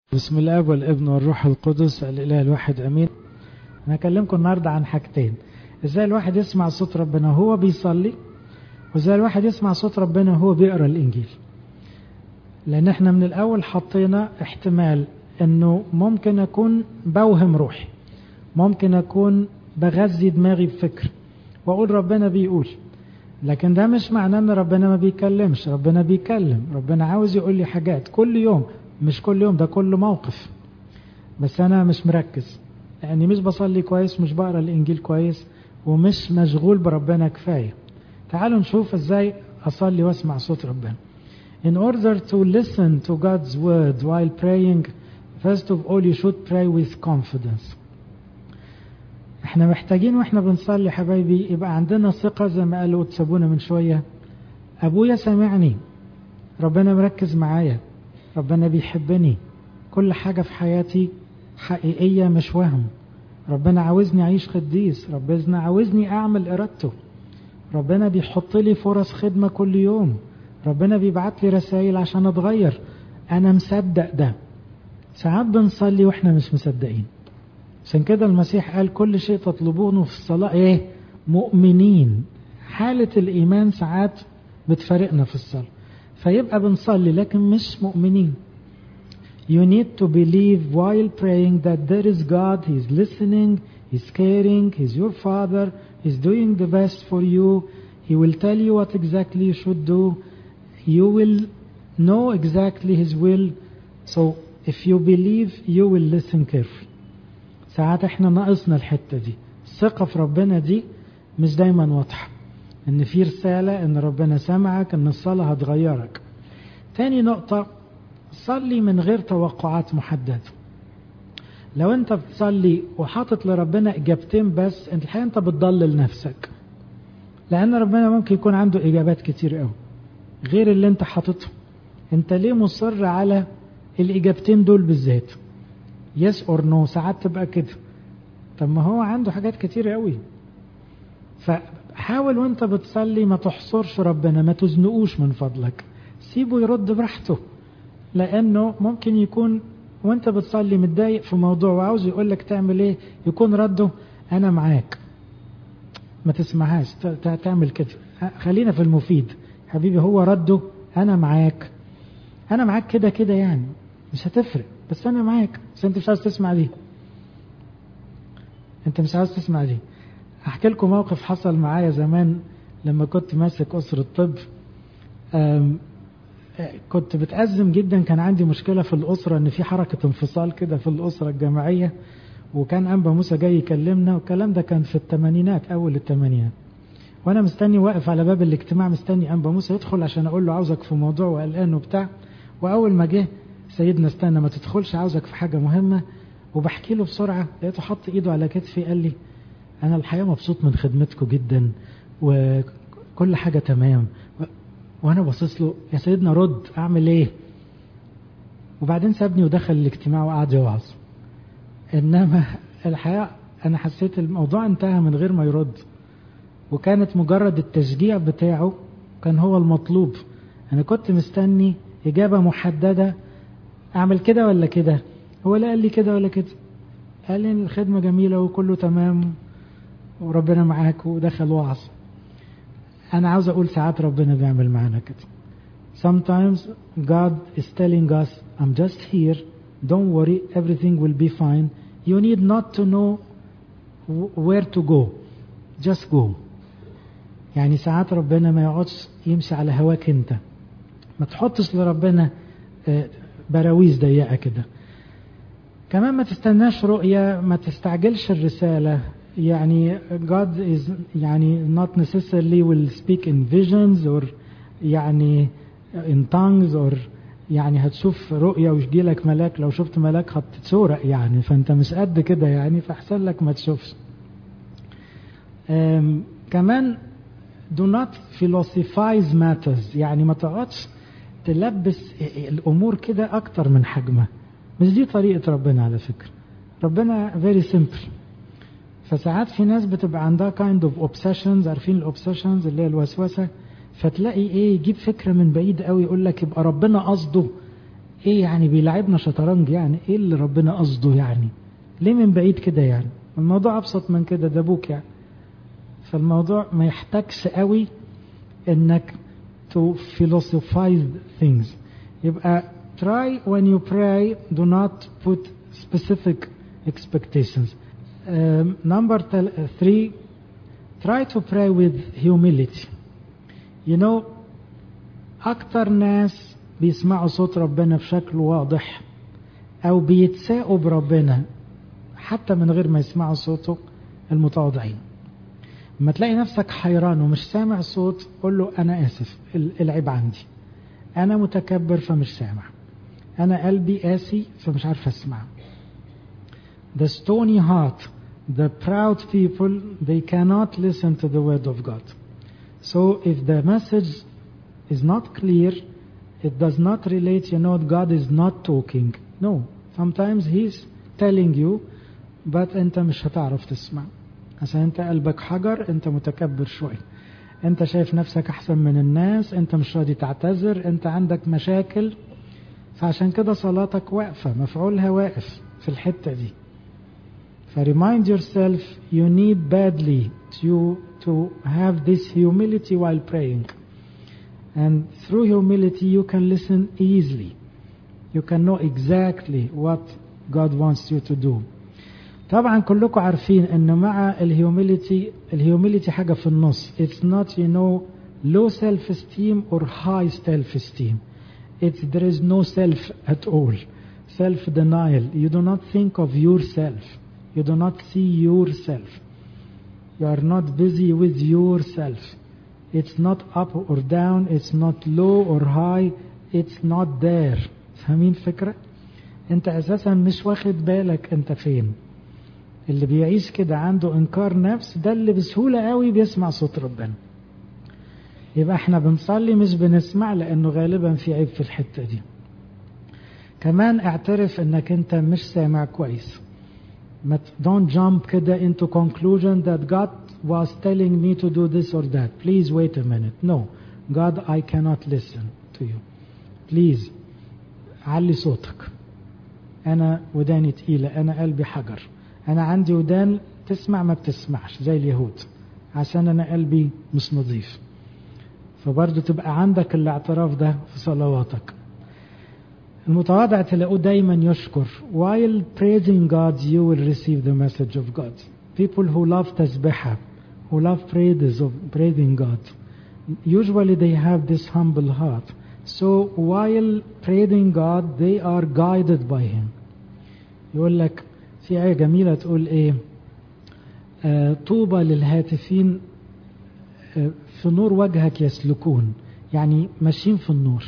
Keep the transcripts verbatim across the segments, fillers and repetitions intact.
بسم الله والابن والروح القدس الاله الواحد امين. انا هكلمكم النهارده عن حاجتين: ازاي الواحد يسمع صوت ربنا وهو بيصلي، وازاي الواحد يسمع صوت ربنا وهو بيقرا الانجيل. لان احنا من الاول حطينا احتمال انه ممكن اكون بوهم روحي، ممكن اكون بغذي دماغي بفكر واقول ربنا بيقول، لكن ده مش معناه ان ربنا ما بيكلمش. ربنا بيكلم، ربنا عاوز يقول لي حاجات كل يوم، مش كل يوم، ده كل موقف، بس انا مش مركز لاني مش بصلي كويس، مش بقرا الانجيل كويس، ومش مشغول بربنا كفايه. تعالوا نشوف ازاي اصلي واسمع صوت ربنا. In order to listen to God's word while praying, first of all you should pray with confidence. احنا محتاجين واحنا بنصلي حبايبي يبقى عندنا ثقة، زي ما قالوا تسابونا من شوية: ابويا سامعني، ربنا مركز معايا، ربنا بيحبني، كل حاجة في حياتي حقيقية مش وهم، ربنا عاوزني اعيش قديس، ربنا عاوزني اعمل ارادته، ربنا بيحط لي فرص خدمة كل يوم، ربنا بيبعت لي رسائل عشان اتغير. انا مصدق ده. ساعات بنصلي واحنا مش مصدقين، عشان كده المسيح قال كل شيء تطلبونه في الصلاة ايه؟ مؤمنين. حالة الايمان ساعات بتفارقنا في الصلاة، فيبقى بنصلي لكن مش مؤمنين. You need to believe while praying that there is God, He is listening, He is caring, He is your Father, He is doing the best for you, He will tell you what exactly you should do, you will know exactly His will, so if you believe you will listen carefully. ساعات احنا ناقصنا الحتة دي، الثقة في ربنا دي مش دايما واضحة، ان في رسالة ان ربنا سمعك، ان الصلاة هتغيرك. تاني نقطة: صلي من غير توقعات محددة. لو انت بتصلي وحاطط لربنا اجابتين بس، انت الحقيقة انت بتضلل نفسك، لان ربنا ممكن يكون عنده اجابات كتير قوي غير اللي انت حاططه. انت ليه مصر على الاجابتين دول بالذات؟ yes or no ساعات تبقى كده. طب ما هو عنده حاجات كتير قوي. فحاول وانت بتصلي ما تحصرش ربنا، ما تزنقوش من فضلك، سيبه يرد براحته، لانه ممكن يكون وانت بتصلي متضايق في موضوع وعاوز يقولك تعمل ايه، يكون رده انا معاك. ما تسمعهاش تعمل كده، خلينا في المفيد حبيبي. هو رده انا معاك، انا معاك كده كده، يعني مش هتفرق، بس انا معاك. بس انت مش عاوز تسمع دي، انت مش عاوز تسمع دي. احكي لكم موقف حصل معايا زمان لما كنت ماسك اسرة طب. كنت بتأزم جدا، كان عندي مشكلة في الأسرة ان في حركة انفصال كده في الأسرة الجماعية، وكان أنبا موسى جاي يكلمنا، والكلام ده كان في الثمانينات، أول الثمانينات، وأنا مستني واقف على باب الاجتماع مستني أنبا موسى يدخل عشان أقول له عاوزك في موضوع وقلقان وبتاع. وأول ما جه: سيدنا استنى ما تدخلش، عاوزك في حاجة مهمة. وبحكي له بسرعة، لقيته حط إيده على كتفي قال لي: أنا الحقيقة مبسوط من خدمتكم جدا وكل حاجة تمام. وانا باصص له: يا سيدنا رد، اعمل ايه؟ وبعدين سابني ودخل الاجتماع وقعد يوعظ. انما الحقيقه انا حسيت الموضوع انتهى من غير ما يرد، وكانت مجرد التشجيع بتاعه كان هو المطلوب. انا كنت مستني اجابه محدده، اعمل كده ولا كده. هو لا قال لي كده ولا كده، قال لي الخدمه جميله وكله تمام وربنا معاك، ودخل وعظ. أنا عاوز أقول ساعات ربنا بيعمل معنا كده. Sometimes God is telling us, I'm just here, don't worry, everything will be fine. You need not to know where to go, just go. يعني ساعات ربنا ما يقعدش يمشي على هواك انت، ما تحطش لربنا براويز ضيقة كده. كمان ما تستناش رؤية، ما تستعجلش الرسالة. يعني God is يعني not necessarily will speak in visions or يعني in tongues or يعني هتشوف رؤية ويجي لك ملاك، لو شفت ملاك هتتسورق يعني، فانت مش قد كده يعني، فاحسن لك ما تشوفش. كمان do not philosophize matters، يعني ما تقعدش تلبس الامور كده اكتر من حجمها. مش دي طريقة ربنا على فكرة. ربنا very simple. فساعات في ناس بتبقى عندها kind of obsessions، عارفين الobsessions اللي هي الوسوسة، فتلاقي ايه، يجيب فكرة من بعيد قوي يقول لك يبقى ربنا قصده ايه يعني بيلعبنا شطرنج يعني؟ ايه اللي ربنا قصده يعني؟ ليه من بعيد كده يعني؟ الموضوع ابسط من كده، ده ابوك يعني. فالموضوع ما يحتاجش قوي انك to philosophize things. يبقى try when you pray do not put specific expectations. um, number three, try to pray with humility. you know اكتر ناس بيسمعوا صوت ربنا بشكل واضح او بيتساقوا بربنا حتى من غير ما يسمعوا صوته المتواضعين. لما تلاقي نفسك حيران ومش سامع صوت، قول له انا اسف، العيب عندي، انا متكبر فمش سامع، انا قلبي قاسي فمش عارف اسمع. The stony heart, the proud people, they cannot listen to the word of God. So if the message is not clear, it does not relate, you know, God is not talking. No, sometimes he's telling you, but انت مش هتعرف تسمع عشان انت قلبك حجر، انت متكبر شوي، انت شايف نفسك احسن من الناس، انت مش راضي تعتذر، انت عندك مشاكل. فعشان كده صلاتك واقفة، مفعولها واقف في الحتة دي. فرemind yourself you need badly to, to have this humility while praying. And through humility you can listen easily. You can know exactly what God wants you to do. طبعا كلكم عارفين ان مع الهيوميليتي، الهيوميليتي حاجة في النص. It's not, you know, low self-esteem or high self-esteem. It's, there is no self at all. Self-denial. You do not think of yourself. You do not see yourself. You are not busy with yourself. It's not up or down. It's not low or high. It's not there. فاهمين الفكرة؟ انت اساسا مش واخد بالك انت فين. اللي بيعيش كده عنده انكار نفس، ده اللي بسهولة قوي بيسمع صوت ربنا. يبقى احنا بنصلي مش بنسمع لانه غالبا في عيب في الحتة دي. كمان اعترف انك انت مش سامع كويس. Don't jump كده into conclusion that God was telling me to do this or that. Please wait a minute. No, God, I cannot listen to you. Please علي صوتك. انا وداني تقيلة، انا قلبي حجر، انا عندي ودان تسمع ما بتسمعش زي اليهود عشان انا قلبي مش نظيف. فبرضو تبقى عندك الاعتراف ده في صلواتك. المتواضع تلاقوه دايما يشكر. While praising God you will receive the message of God. People who love تسبحة, who love praises of praising God, usually they have this humble heart. So while praising God they are guided by Him. يقول لك في آية جميلة تقول إيه؟ آه طوبى للهاتفين آه في نور وجهك يسلكون، يعني ماشيين في النور.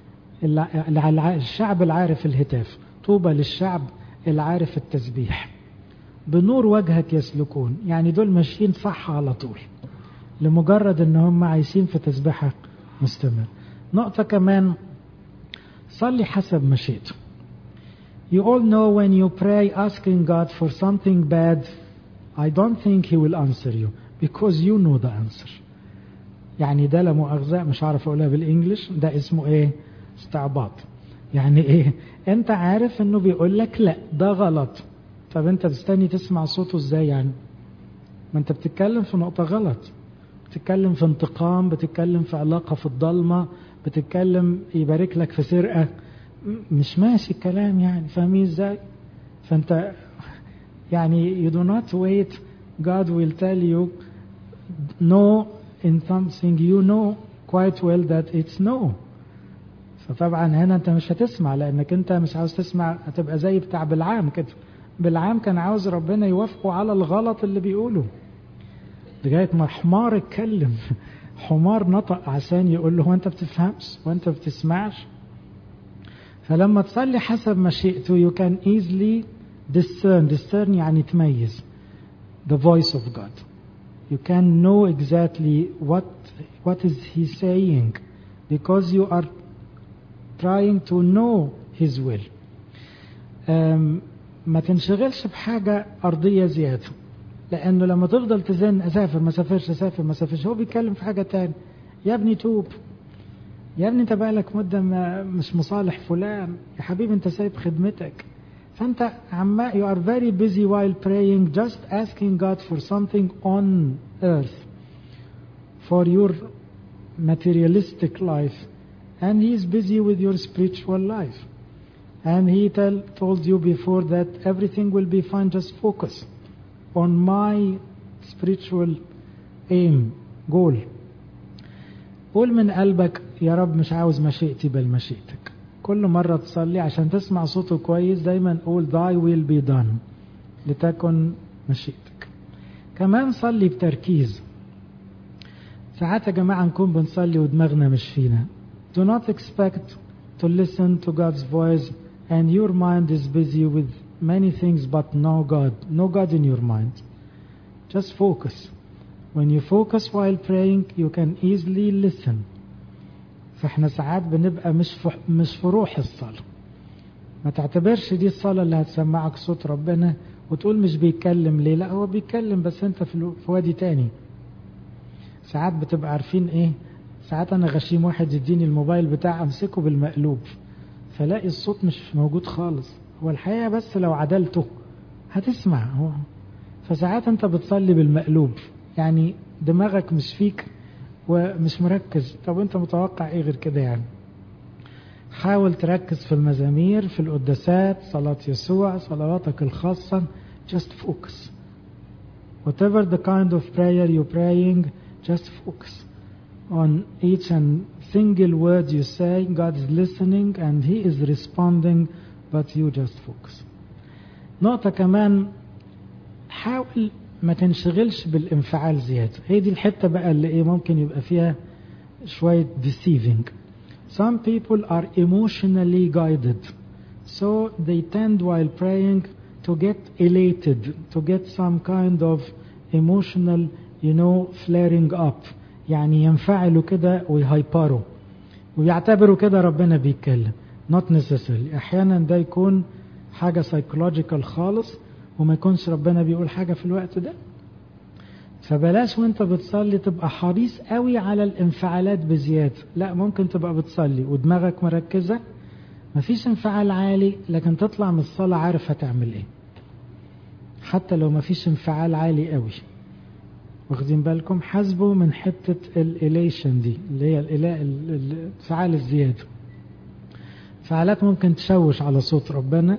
الشعب العارف الهتاف، طوبى للشعب العارف التسبيح. بنور وجهك يسلكون، يعني دول ماشيين صح على طول لمجرد ان هم عايشين في تسبيحة مستمر. نقطة كمان، صلي حسب مشيئته. You all know when you pray asking God for something bad, I don't think He will answer you because you know the answer. يعني ده لا مؤاخذة مش عارف اقولها بالانجلش، ده اسمه ايه؟ استعباط. يعني ايه؟ انت عارف انه بيقول لك لا ده غلط، طب انت بتستني تسمع صوته ازاي يعني؟ ما انت بتتكلم في نقطة غلط، بتتكلم في انتقام، بتتكلم في علاقة في الضلمة، بتتكلم يبارك لك في سرقة، مش ماشي الكلام يعني. فاهمين ازاي؟ فانت يعني you do not wait. God will tell you no in something you know quite well that it's no. فطبعا هنا انت مش هتسمع لانك انت مش عاوز تسمع، هتبقى زي بتاع بالعام كده. بالعام كان عاوز ربنا يوافقه على الغلط اللي بيقوله لغاية ما حمار اتكلم حمار نطق عشان يقول له هو انت بتفهمش وانت بتسمعش. فلما تصلي حسب مشيئته you can easily discern. discern يعني تميز the voice of God. You can know exactly what what is He saying because you are trying to know His will. um, ما تنشغلش بحاجة أرضية زيادة، لأنه لما تفضل تزن أسافر ما سافرش أسافر ما سافرش، هو بيتكلم في حاجة تاني. يا ابني توب، يا ابني انت بقالك مدة ما مش مصالح فلان، يا حبيبي انت سايب خدمتك. فانت عما you are very busy while praying just asking God for something on earth for your materialistic life, and he is busy with your spiritual life, and he tell, told you before that everything will be fine, just focus on my spiritual aim goal. قول من قلبك يا رب مش عاوز مشيئتي بل مشيئتك. كل مرة تصلي عشان تسمع صوته كويس دايما قول thy will be done، لتكن مشيئتك. كمان صلي بتركيز. ساعات يا جماعة نكون بنصلي ودماغنا مش فينا. Do not expect to listen to God's voice and your mind is busy with many things but no God, no God in your mind. Just focus. When you focus while praying you can easily listen. فاحنا ساعات بنبقى مش في مش في روح الصلاة. ما تعتبرش دي الصلاة اللي هتسمعك صوت ربنا وتقول مش بيتكلم ليه، لا هو بيتكلم بس انت في وادي تاني. ساعات بتبقى عارفين ايه، ساعات انا غشيم واحد يديني الموبايل بتاع امسكه بالمقلوب فلاقي الصوت مش موجود خالص، هو الحقيقة بس لو عدلته هتسمع هو. فساعات انت بتصلي بالمقلوب يعني دماغك مش فيك ومش مركز. طب انت متوقع ايه غير كده يعني؟ حاول تركز في المزامير، في القداسات، صلاة يسوع، صلواتك الخاصة. just focus. Whatever the kind of prayer you're praying, just focus on each and single word you say. God is listening and he is responding, but you just focus. نقطة كمان، حاول ما تنشغلش بالانفعال زيادة. هي دي الحتة بقى اللي ايه ممكن يبقى فيها شوية deceiving. Some people are emotionally guided, so they tend while praying to get elated, to get some kind of emotional, you know, flaring up. يعني ينفعلوا كده ويهايبروا ويعتبروا كده ربنا بيتكلم. Not necessarily. أحيانا ده يكون حاجة psychological خالص وما يكونش ربنا بيقول حاجة في الوقت ده. فبلاش وانت بتصلي تبقى حريص قوي على الانفعالات بزيادة. لا، ممكن تبقى بتصلي ودماغك مركزة مفيش انفعال عالي، لكن تطلع من الصلاة عارف هتعمل ايه حتى لو مفيش انفعال عالي قوي. واخدين بالكم؟ حاسبوا من حتة الإليشن دي اللي هي الانفعال الزيادة. انفعالات ممكن تشوش على صوت ربنا.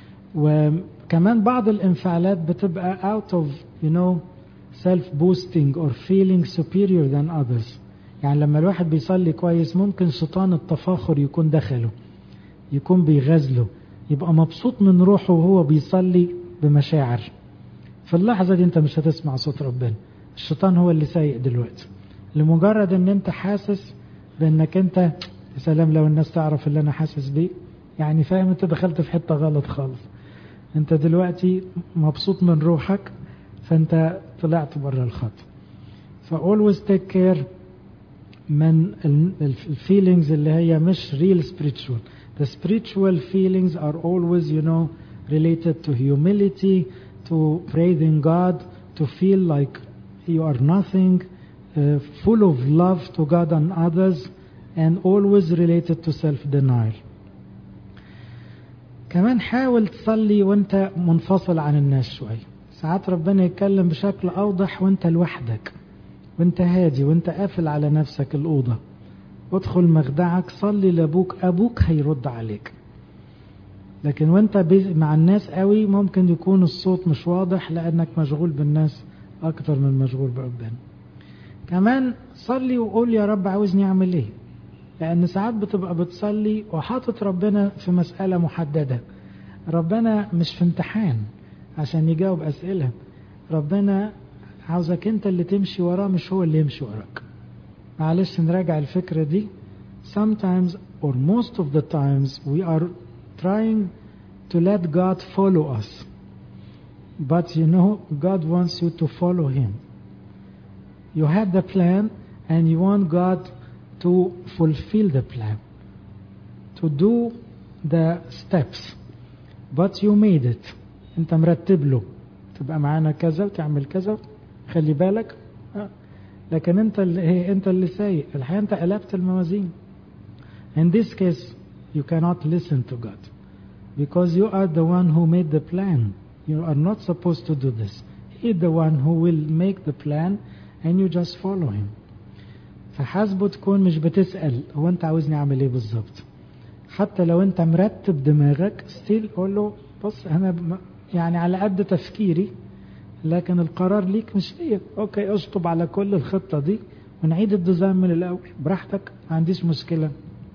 وكمان بعض الانفعالات بتبقى out of you know self-boosting or feeling superior than others. يعني لما الواحد بيصلي كويس ممكن شيطان التفاخر يكون دخله، يكون بيغزله، يبقى مبسوط من روحه وهو بيصلي بمشاعر. في اللحظة دي انت مش هتسمع صوت ربنا، الشيطان هو اللي سايق دلوقتي، لمجرد ان انت حاسس بانك انت يا سلام لو الناس تعرف اللي انا حاسس بيه. يعني فاهم انت دخلت في حتة غلط خالص. انت دلوقتي مبسوط من روحك فانت طلعت بره الخط. ف always take care من الفيلينجز اللي هي مش real spiritual. The spiritual feelings are always you know related to humility, to praising God, to feel like you are nothing, uh, full of love to God and others, and always related to self-denial. كمان حاول تصلي وانت منفصل عن الناس شوي. ساعات ربنا يتكلم بشكل أوضح وانت لوحدك وانت هادي وانت قافل على نفسك الأوضة. ادخل مخدعك صلي لأبوك، أبوك هيرد عليك. لكن وانت مع الناس قوي ممكن يكون الصوت مش واضح لأنك مشغول بالناس أكتر من مشغول بربنا. كمان صلي وقول يا رب عاوزني أعمل إيه، لأن ساعات بتبقى بتصلي وحاطط ربنا في مسألة محددة. ربنا مش في امتحان عشان يجاوب أسئلة، ربنا عاوزك انت اللي تمشي وراه مش هو اللي يمشي وراك. معلش نراجع الفكرة دي. Sometimes or most of the times we are trying to let God follow us, but you know God wants you to follow him. You had the plan and you want God to fulfill the plan, to do the steps, but you made it. انت مرتب له تبقى معانا كذا وتعمل كذا خلي بالك، لكن انت اللي انت اللي سايق الحقيقة، انت قلبت الموازين. In this case, you cannot listen to God because you are the one who made the plan. You are not supposed to do this. He is the one who will make the plan and you just follow him. فحاسبه تكون مش بتسأل هو انت عاوزني اعمل ايه بالظبط. حتى لو انت مرتب دماغك ستيل قول له بص انا يعني على قد تفكيري لكن القرار ليك مش ليا. اوكي اشطب على كل الخطة دي ونعيد الديزاين من الاول براحتك ما عنديش مشكلة.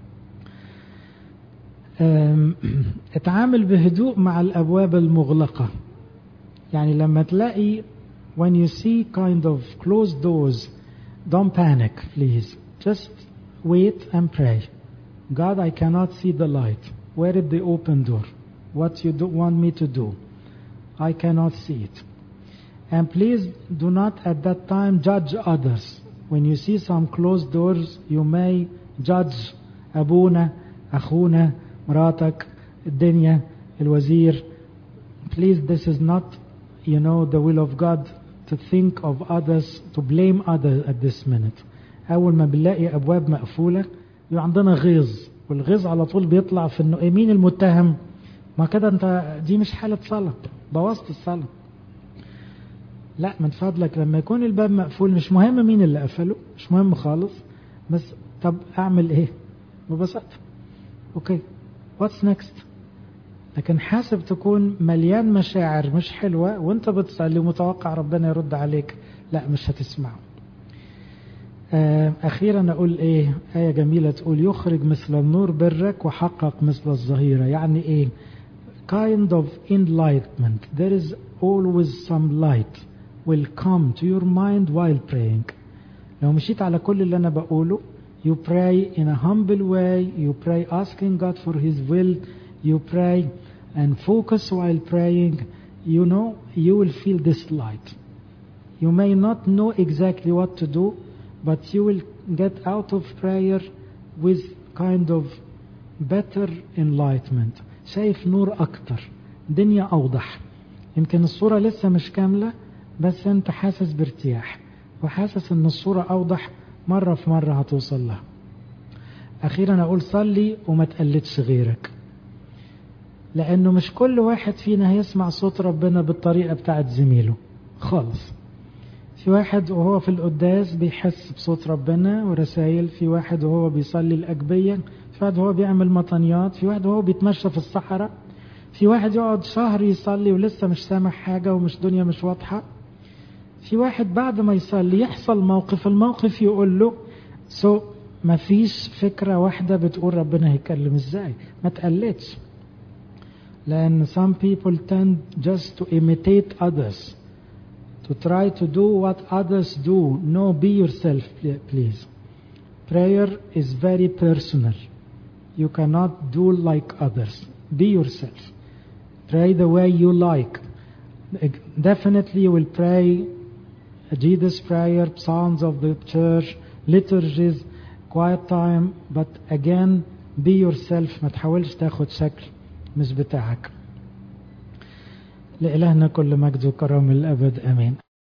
اتعامل بهدوء مع الابواب المغلقة. يعني لما تلاقي when you see kind of closed doors, don't panic please. Just wait and pray. God, I cannot see the light. Where is the open door? What you do want me to do? I cannot see it. And please do not at that time judge others. When you see some closed doors, you may judge أبونا, أخونا, مراتك, الدنيا, الوزير. Please, this is not, you know, the will of God to think of others, to blame others at this minute. أول ما بنلاقي أبواب مقفولة يبقى عندنا غيظ، والغيظ على طول بيطلع في إنه مين المتهم؟ ما كده أنت دي مش حالة صلاة، بوظت الصلاة. لا من فضلك لما يكون الباب مقفول مش مهم مين اللي قفله، مش مهم خالص، بس طب أعمل إيه؟ ببساطة أوكي what's next؟ لكن حاسب تكون مليان مشاعر مش حلوة وانت بتصلي ومتوقع ربنا يرد عليك، لا مش هتسمعه. أخيرا أقول إيه؟ آية جميلة تقول يخرج مثل النور برك وحقق مثل الظهيرة. يعني إيه؟ kind of enlightenment. There is always some light will come to your mind while praying. لو مشيت على كل اللي أنا بقوله you pray in a humble way, you pray asking God for His will, you pray and focus while praying, you know, you will feel this light. You may not know exactly what to do, but you will get out of prayer with kind of better enlightenment. شايف نور أكتر، دنيا أوضح. يمكن الصورة لسه مش كاملة بس أنت حاسس بارتياح وحاسس أن الصورة أوضح، مرة في مرة هتوصل لها. أخيرا أقول صلي وما تقلدش غيرك، لأنه مش كل واحد فينا هيسمع صوت ربنا بالطريقة بتاعت زميله خالص. في واحد وهو في القداس بيحس بصوت ربنا ورسائل، في واحد وهو بيصلي الأجبية، في واحد وهو بيعمل مطنيات، في واحد وهو بيتمشى في الصحراء، في واحد يقعد شهر يصلي ولسه مش سامع حاجة ومش دنيا مش واضحة، في واحد بعد ما يصلي يحصل موقف الموقف يقول له سو so, ما فيش فكرة واحدة بتقول ربنا هيكلم ازاي. ما تقلدش، لأن some people tend just to imitate others, to try to do what others do. No, be yourself please. Prayer is very personal. You cannot do like others. Be yourself. Pray the way you like. Definitely you will pray Jesus prayer, psalms of the church, liturgies, quiet time, but again be yourself. ما تحاولش تاخد شكل مش بتاعك. لإلهنا كل مجد وكرم الأبد آمين.